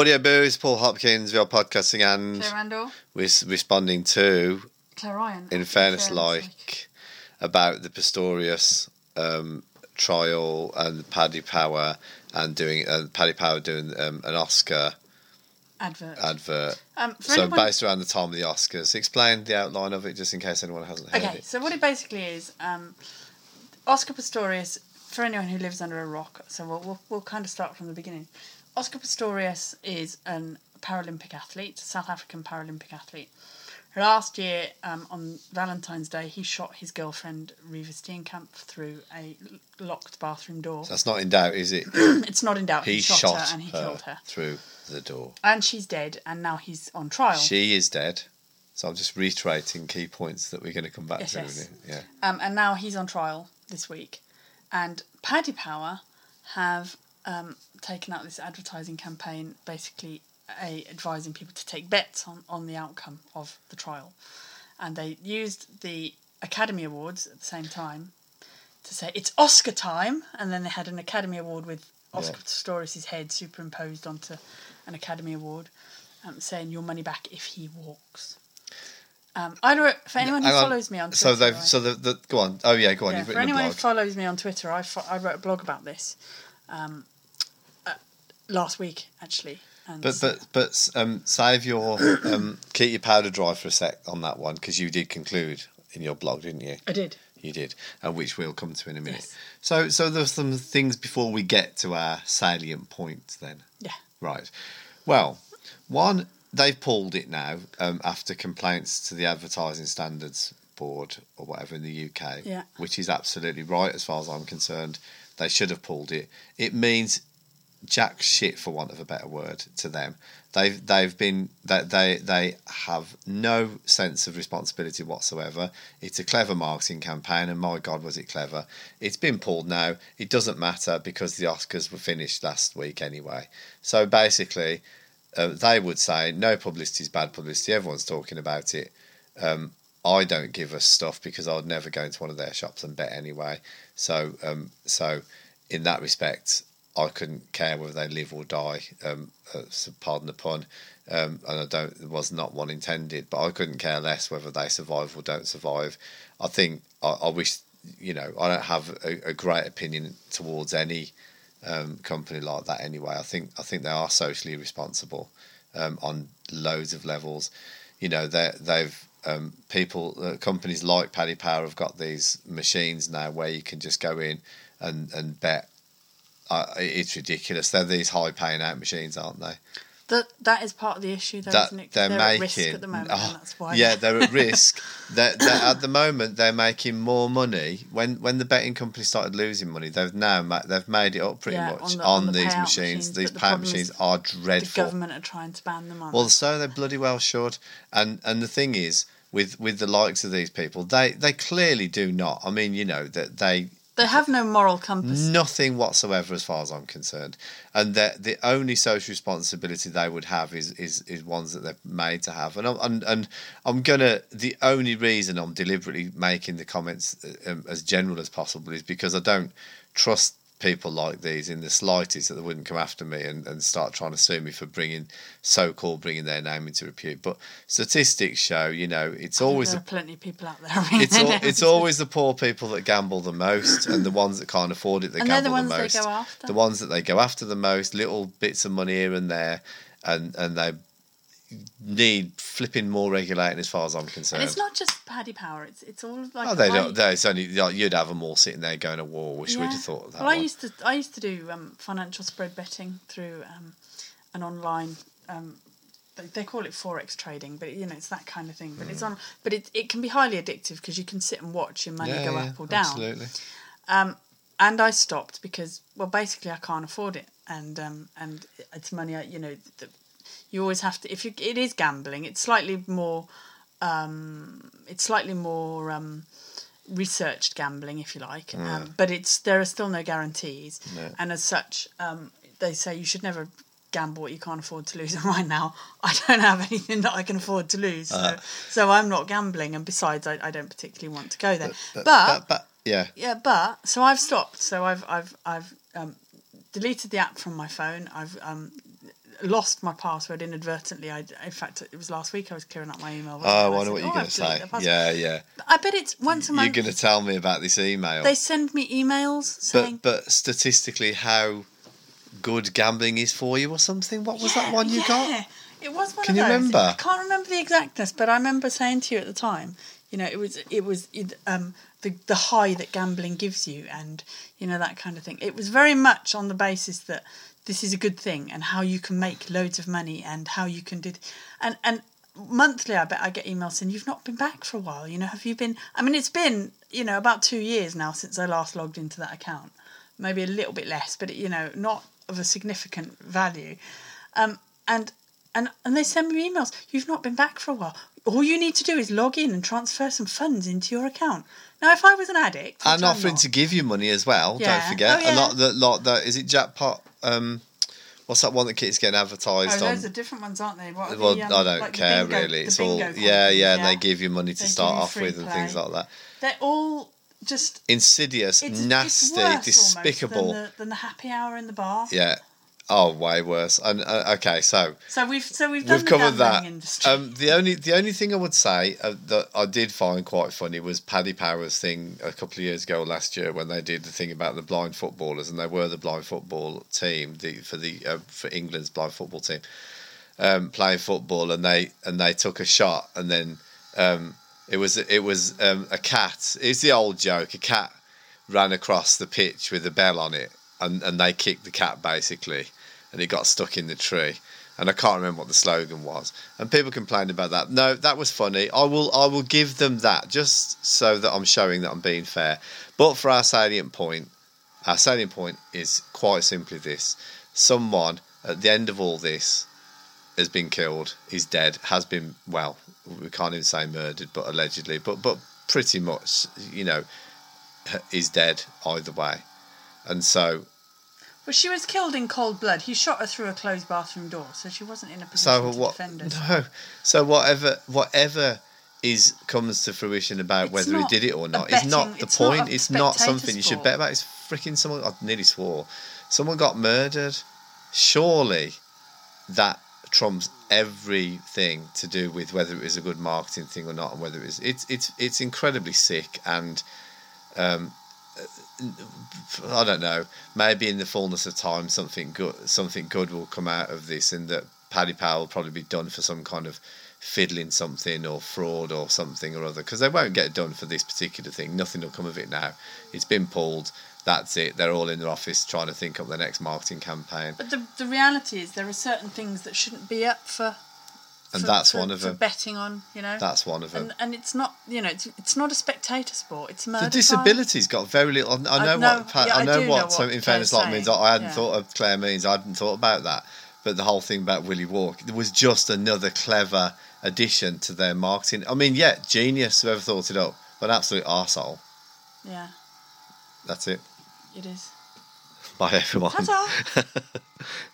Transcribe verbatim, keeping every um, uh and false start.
Audio Booze, Paul Hopkins, we are podcasting and Claire Randall. we're responding to, Claire Ryan. in fairness, like, like, about the Pistorius um, trial and Paddy Power and doing uh, Paddy Power doing um, an Oscar advert. advert. Um, so anyone... based around the time of the Oscars. Explain the outline of it just in case anyone hasn't heard okay, it. Okay, so what it basically is, um, Oscar Pistorius, for anyone who lives under a rock, so we'll, we'll, we'll kind of start from the beginning. Oscar Pistorius is a Paralympic athlete, South African Paralympic athlete. Last year, um, on Valentine's Day, he shot his girlfriend, Reeva Steenkamp, through a locked bathroom door. So that's not in doubt, is it? It's not in doubt. He, he shot, shot her and he her killed her. Through the door. And she's dead, and now he's on trial. She is dead. So I'm just reiterating key points that we're going to come back yes, to. Yes. Yeah. Um, and now he's on trial this week. And Paddy Power have um, taken out this advertising campaign, basically a, advising people to take bets on, on the outcome of the trial. And they used the Academy Awards at the same time to say, it's Oscar time. And then they had an Academy Award with Oscar yeah. Pistorius' head superimposed onto an Academy Award, um, saying your money back if he walks. Um, I wrote, for anyone who Hang follows on. me on Twitter... So, they've, right? so the, the... Go on. Oh, yeah, go on. Yeah, You've for written anyone a blog. who follows me on Twitter, I, fo- I wrote a blog about this um, uh, last week, actually. And but but but um, save your... Um, keep your powder dry for a sec on that one, because you did conclude in your blog, didn't you? I did. You did, and which we'll come to in a minute. Yes. So so there's some things before we get to our salient points then. Yeah. Right. Well, one, they've pulled it now um, after complaints to the Advertising Standards Board or whatever in the U K, yeah. which is absolutely right as far as I'm concerned. They should have pulled it. It means jack shit, for want of a better word, to them. They've they've been they they they have no sense of responsibility whatsoever. It's a clever marketing campaign, and my God, was it clever! It's been pulled now. It doesn't matter because the Oscars were finished last week anyway. So basically, uh, they would say no publicity is bad publicity. Everyone's talking about it. Um, I don't give us stuff because I would never go into one of their shops and bet anyway. So um, so in that respect, I couldn't care whether they live or die. Um, uh, so pardon the pun, um, and I don't. It was not one intended, but I couldn't care less whether they survive or don't survive. I think I, I wish, you know, I don't have a, a great opinion towards any um, company like that anyway. I think I think they are socially responsible um, on loads of levels. You know, they they've um, people uh, companies like Paddy Power have got these machines now where you can just go in and and bet. Uh, it's ridiculous. They're these high paying out machines, aren't they? That that is part of the issue, though, that, isn't it? They're, they're making, at risk at the moment, oh, and that's why. Yeah, they're at risk. they're, they're, at the moment, they're making more money. When when the betting companies started losing money, they've now ma- they've made it up pretty yeah, much on, the, on, on the these machines. machines. These the payout machines are dreadful. The government are trying to ban them on. Well, so they bloody well should. And and the thing is, with with the likes of these people, they they clearly do not. I mean, you know that they. They have no moral compass. Nothing whatsoever as far as I'm concerned. And the the only social responsibility they would have is is, is ones that they're made to have. And I'm, and, and I'm going to... The only reason I'm deliberately making the comments um, as general as possible is because I don't trust people like these in the slightest, that they wouldn't come after me and, and start trying to sue me for bringing so-called bringing their name into repute. But statistics show, you know, it's always there a, are plenty of people out there. it's all, it's always the poor people that gamble the most, and the ones that can't afford it that and gamble they're the, the ones most. They go after. The ones that they go after the most, little bits of money here and there, and and they need flipping more regulating as far as I'm concerned. And it's not just Paddy Power. It's it's all like. Oh, they I, don't. They, it's only like, you'd have them all sitting there going to war. Wish yeah. we'd have thought of that. Well, one. I used to I used to do um, financial spread betting through um, an online. Um, they, they call it forex trading, but you know it's that kind of thing. But mm. it's on. But it it can be highly addictive because you can sit and watch your money yeah, go yeah, up or down. Absolutely. Um, and I stopped because well, basically I can't afford it, and um, and it's money. I, you know. The, You always have to. If you, it is gambling. It's slightly more. Um, it's slightly more um, researched gambling, if you like. Mm. Um, but it's there are still no guarantees, no. and as such, um, they say you should never gamble what you can't afford to lose. And right now, I don't have anything that I can afford to lose, so, uh, so I'm not gambling. And besides, I, I don't particularly want to go there. But, but, but, but, but yeah, yeah, but so I've stopped. So I've I've I've um, deleted the app from my phone. I've um, lost my password inadvertently. I, in fact, it was last week I was clearing up my email. Oh, I and know said, what you're "Oh, going I've to deleted say. the Yeah, yeah. I bet it's once a month. You're going to tell me about this email. They send me emails saying... But, but statistically, how good gambling is for you or something? What was yeah, that one you yeah. got? It was one Can of you those. remember? I can't remember the exactness, but I remember saying to you at the time, you know, it was it was it, um, the the high that gambling gives you, and you know that kind of thing. It was very much on the basis that this is a good thing, and how you can make loads of money, and how you can do, and and monthly I bet I get emails saying you've not been back for a while. You know, have you been? I mean, it's been you know about two years now since I last logged into that account, maybe a little bit less, but you know, not of a significant value, um, and. And and they send me emails. You've not been back for a while. All you need to do is log in and transfer some funds into your account. Now, if I was an addict, and offering to give you money as well. Yeah. Don't forget Oh, yeah. a lot. That lot. That is it. Jackpot. Um, what's that one that keeps getting advertised oh, on? those are different ones, aren't they? What are Well, the, um, I don't like the care bingo- really. the It's all bingo yeah, companies, yeah, and they give you money to They start give you off free with and things play. like that. They're all just Insidious, it's, nasty, it's worse despicable. almost than the, than the happy hour in the bar. Yeah. Oh, way worse. And uh, okay, so So we've so we've done we've the covered that. gambling industry. Um, the only the only thing I would say uh, that I did find quite funny was Paddy Power's thing a couple of years ago, last year, when they did the thing about the blind footballers, and they were the blind football team the for the uh, for England's blind football team um, playing football, and they and they took a shot, and then um, it was it was um, a cat. It's the old joke. A cat ran across the pitch with a bell on it, and and they kicked the cat basically. And it got stuck in the tree, and I can't remember what the slogan was. And people complained about that. No, that was funny. I will, I will give them that just so that I'm showing that I'm being fair. But for our salient point, our salient point is quite simply this: someone at the end of all this has been killed, is dead, has been well, we can't even say murdered, but allegedly, but but pretty much, you know, is dead either way, and so. Well, she was killed in cold blood. He shot her through a closed bathroom door, so she wasn't in a position So to what? defend us. No. So whatever, whatever is comes to fruition about It's whether he not did it or a not is not betting- the it's not point. a It's not spectator something you should sport. bet about. It's freaking someone. I nearly swore. Someone got murdered. Surely, that trumps everything to do with whether it was a good marketing thing or not, and whether it was. It's it's it's incredibly sick and. Um, I don't know. Maybe in the fullness of time, something good, something good will come out of this, and that Paddy Power will probably be done for some kind of fiddling something or fraud or something or other. Because they won't get done for this particular thing. Nothing will come of it now. It's been pulled. That's it. They're all in their office trying to think up the next marketing campaign. But the the reality is there are certain things that shouldn't be up for. And for, that's for, one of for them. betting on, you know. That's one of them. And and it's not, you know, it's it's not a spectator sport. It's murder. The disability's got very little. I I know know- what. Pa- yeah, I I know do what. know what so in fairness, Claire's like means saying, I hadn't yeah. thought of Claire means. I hadn't thought about that. But the whole thing about Willy Walk, it was just another clever addition to their marketing. I mean, yeah, genius whoever thought it up, but an absolute arsehole. Yeah, That's it. it is. Bye everyone. Ta-ta.